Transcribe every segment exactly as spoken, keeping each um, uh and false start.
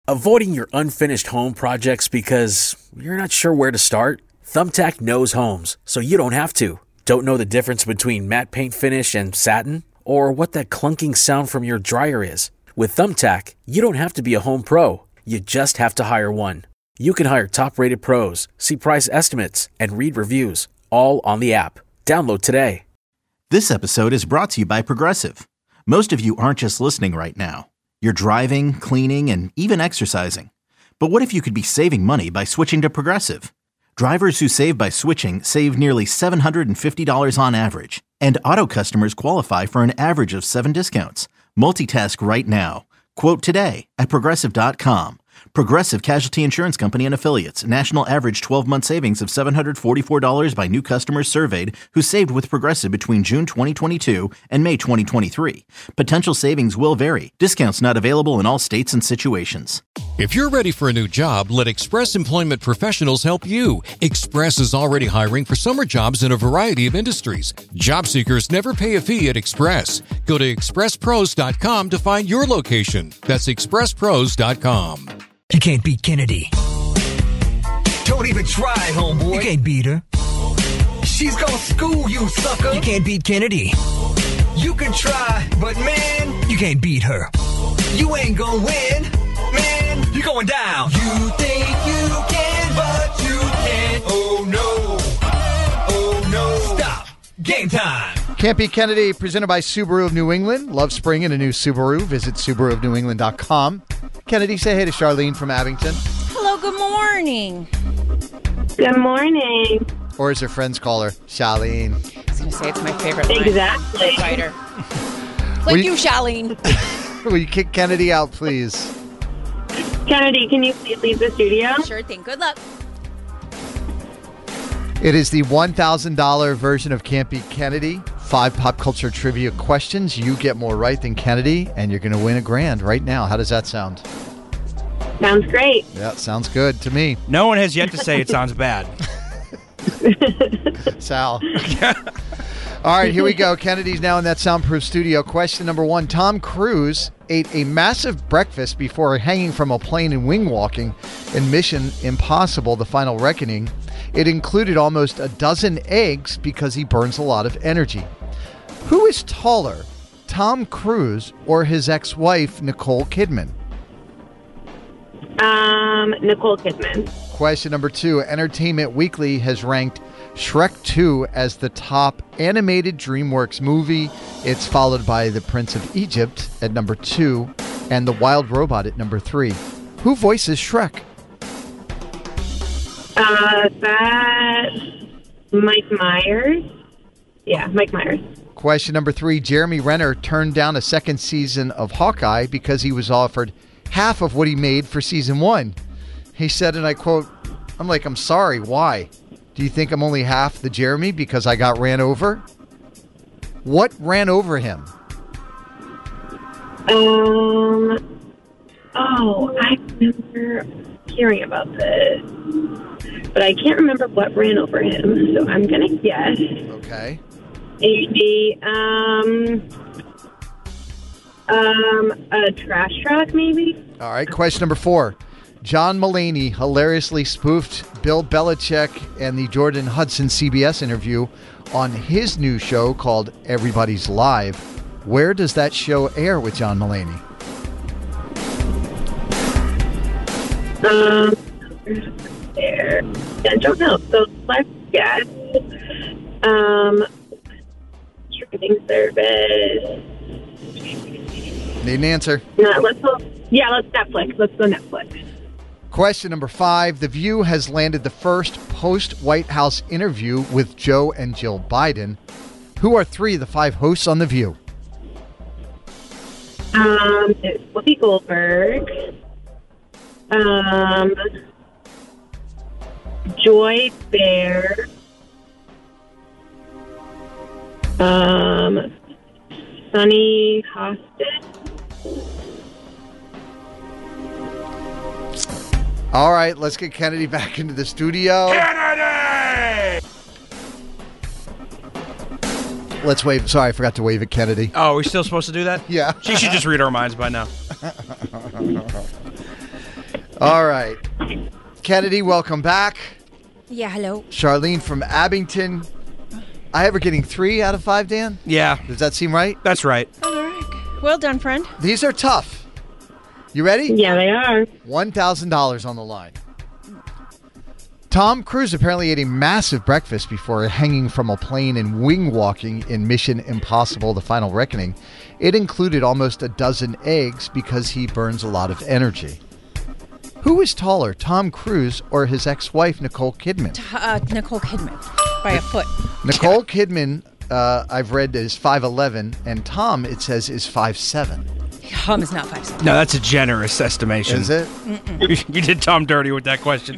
Avoiding your unfinished home projects because you're not sure where to start? Thumbtack knows homes, so you don't have to. Don't know the difference between matte paint finish and satin? Or what that clunking sound from your dryer is? With Thumbtack, you don't have to be a home pro. You just have to hire one. You can hire top-rated pros, see price estimates, and read reviews, all on the app. Download today. This episode is brought to you by Progressive. Most of you aren't just listening right now. You're driving, cleaning, and even exercising. But what if you could be saving money by switching to Progressive? Drivers who save by switching save nearly seven hundred fifty dollars on average. And auto customers qualify for an average of seven discounts. Multitask right now. Quote today at Progressive dot com. Progressive Casualty Insurance Company and Affiliates. National average twelve-month savings of seven hundred forty-four dollars by new customers surveyed who saved with Progressive between June twenty twenty-two and May twenty twenty-three. Potential savings will vary. Discounts not available in all states and situations. If you're ready for a new job, let Express Employment Professionals help you. Express is already hiring for summer jobs in a variety of industries. Job seekers never pay a fee at Express. Go to express pros dot com to find your location. That's express pros dot com. You can't beat Kennedy. Don't even try, homeboy. You can't beat her. She's gonna school you, sucker. You can't beat Kennedy. You can try, but man, you can't beat her. You ain't gonna win. Man, you're going down. You think you can, but you can't. Oh no. Oh no. Stop. Game time. Can't Beat Kennedy, presented by Subaru of New England. Love spring in a new Subaru. Visit Subaru of New England dot com. Kennedy, say hey to Charlene from Abington. Hello, good morning. Good morning. Or as her friends call her, Charlene. I was going to say it's my favorite line. Exactly. Fighter. Like you, you, Charlene. Will you kick Kennedy out, please? Kennedy, can you please leave the studio? Sure thing. Good luck. It is the one thousand dollars version of Can't Beat Kennedy. Five pop culture trivia questions. You get more right than Kennedy, and you're going to win a grand right now. How does that sound? Sounds great. Yeah, sounds good to me. No one has yet to say it sounds bad. Sal. All right, here we go. Kennedy's now in that soundproof studio. Question number one. Tom Cruise ate a massive breakfast before hanging from a plane and wing walking in Mission Impossible: The Final Reckoning. It included almost a dozen eggs because he burns a lot of energy. Who is taller, Tom Cruise or his ex-wife, Nicole Kidman? Um, Nicole Kidman. Question number two. Entertainment Weekly has ranked Shrek two as the top animated DreamWorks movie. It's followed by The Prince of Egypt at number two and The Wild Robot at number three. Who voices Shrek? Uh, that's Mike Myers. Yeah, Mike Myers. Question number three. Jeremy Renner turned down a second season of Hawkeye because he was offered half of what he made for season one. He said, and I quote, I'm like, I'm sorry, why? Do you think I'm only half the Jeremy because I got ran over? What ran over him? Um, oh, I remember hearing about this, but I can't remember what ran over him, so I'm going to guess. Okay. Maybe, um, um, a trash truck, maybe? All right, question number four. John Mulaney hilariously spoofed Bill Belichick and the Jordan Hudson C B S interview on his new show called Everybody's Live. Where does that show air with John Mulaney? Um, there. I don't know. So let's guess. Um, streaming service. Need an answer? No, let's go. Yeah, let's Netflix. Let's go Netflix. Question number five. The View has landed the first post-White House interview with Joe and Jill Biden. Who are three of the five hosts on The View? Um, it's Whoopi Goldberg. Um, Joy Bear. Um, Sunny Hostin. All right, let's get Kennedy back into the studio. Kennedy! Let's wave. Sorry, I forgot to wave at Kennedy. Oh, are we still supposed to do that? Yeah. She should just read our minds by now. All right. Kennedy, welcome back. Yeah, hello. Charlene from Abington. I have her getting three out of five, Dan? Yeah. Does that seem right? That's right. All right. Well done, friend. These are tough. You ready? Yeah, they are. one thousand dollars on the line. Tom Cruise apparently ate a massive breakfast before hanging from a plane and wing walking in Mission Impossible: The Final Reckoning. It included almost a dozen eggs because he burns a lot of energy. Who is taller, Tom Cruise or his ex-wife, Nicole Kidman? T- uh, Nicole Kidman, by a foot. Nicole Kidman, uh, I've read, is five eleven, and Tom, it says, is five seven. Tom is not five seven. No, that's a generous estimation. Is it? You, you did Tom dirty with that question.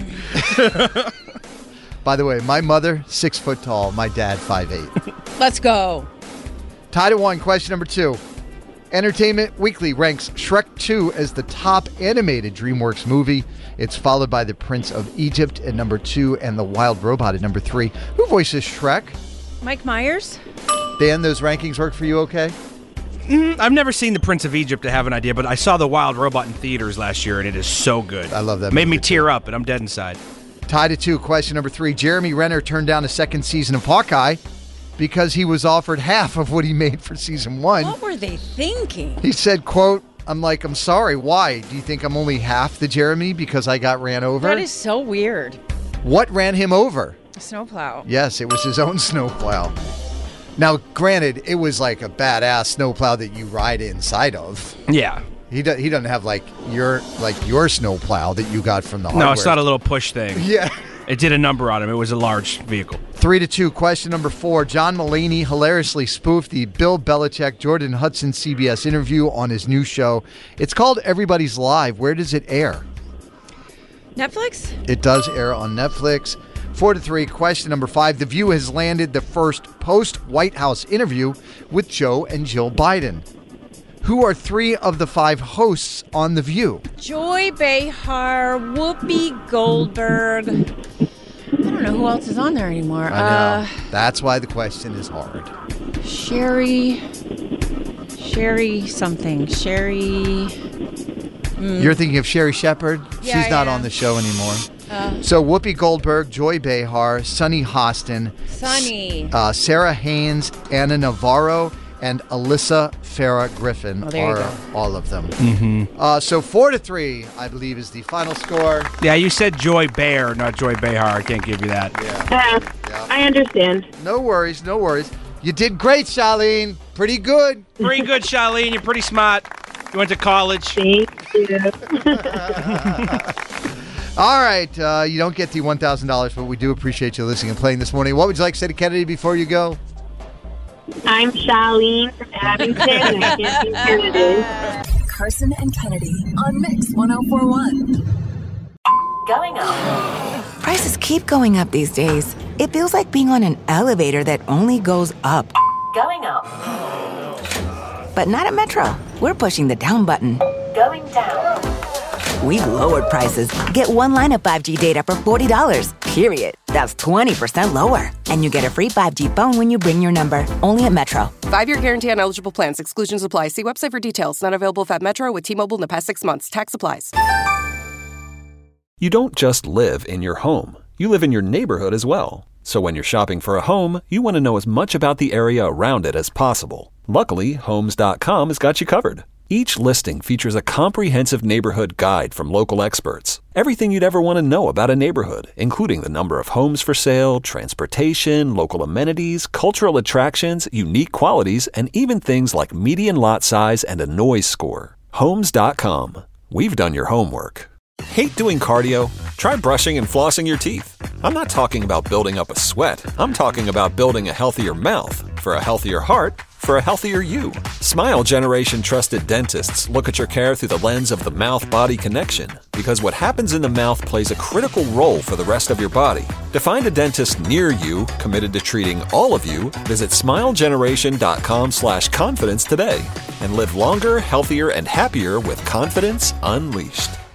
By the way, my mother, six foot tall. My dad, five eight. Let's go. Tied at one. Question number two. Entertainment Weekly ranks Shrek two as the top animated DreamWorks movie. It's followed by The Prince of Egypt at number two and The Wild Robot at number three. Who voices Shrek? Mike Myers? Dan, those rankings work for you okay? Mm, I've never seen The Prince of Egypt to have an idea, but I saw The Wild Robot in theaters last year, and it is so good. I love that Made movie me tear up, and I'm dead inside. Tied at two. Question number three. Jeremy Renner turned down a second season of Hawkeye because he was offered half of what he made for season one. What were they thinking? He said, quote, I'm like, I'm sorry, why? Do you think I'm only half the Jeremy because I got ran over? That is so weird. What ran him over? A snowplow. Yes, it was his own snowplow. Now, granted, it was like a badass snowplow that you ride inside of. Yeah. He do, he doesn't have like your like your snowplow that you got from the No, hardware. it's not a little push thing. Yeah. It did a number on him. It was a large vehicle. Three to two. Question number four. John Mulaney hilariously spoofed the Bill Belichick, Jordan Hudson C B S interview on his new show. It's called Everybody's Live. Where does it air? Netflix? It does air on Netflix. Four to three. Question number five. The View has landed the first post-White House interview with Joe and Jill Biden. Who are three of the five hosts on The View? Joy Behar, Whoopi Goldberg. I don't know who else is on there anymore. I know. Uh, That's why the question is hard. Sherry. Sherry something. Sherry. Mm. You're thinking of Sherry Shepherd? Yeah, She's not I on am. the show anymore. Uh, So Whoopi Goldberg, Joy Behar, Sunny Hostin, Sunny. uh, Sarah Haynes, Anna Navarro, and Alyssa Farah Griffin Oh, there you are go. all of them. Mm-hmm. Uh, so four to three, I believe, is the final score. Yeah, you said Joy Bear, not Joy Behar. I can't give you that. Yeah. Uh, I understand. No worries, no worries. You did great, Charlene. Pretty good. Pretty good, Charlene. You're pretty smart. You went to college. Thank you. All right, uh, you don't get the one thousand dollars, but we do appreciate you listening and playing this morning. What would you like to say to Kennedy before you go? I'm Charlene from Abington, and I can't be Kennedy. Carson and Kennedy on Mix one oh four point one. Going up. Prices keep going up these days. It feels like being on an elevator that only goes up. Going up. But not at Metro. We're pushing the down button. Going down. We've lowered prices. Get one line of five G data for forty dollars, period. That's twenty percent lower. And you get a free five G phone when you bring your number. Only at Metro. Five-year guarantee on eligible plans. Exclusions apply. See website for details. Not available if at Metro with T-Mobile in the past six months. Tax applies. You don't just live in your home. You live in your neighborhood as well. So when you're shopping for a home, you want to know as much about the area around it as possible. Luckily, Homes dot com has got you covered. Each listing features a comprehensive neighborhood guide from local experts. Everything you'd ever want to know about a neighborhood, including the number of homes for sale, transportation, local amenities, cultural attractions, unique qualities, and even things like median lot size and a noise score. Homes dot com. We've done your homework. Hate doing cardio? Try brushing and flossing your teeth. I'm not talking about building up a sweat. I'm talking about building a healthier mouth for a healthier heart for a healthier you. Smile Generation trusted dentists look at your care through the lens of the mouth-body connection, because what happens in the mouth plays a critical role for the rest of your body. To find a dentist near you committed to treating all of you, visit smile generation dot com slash confidence today and live longer, healthier, and happier with confidence unleashed.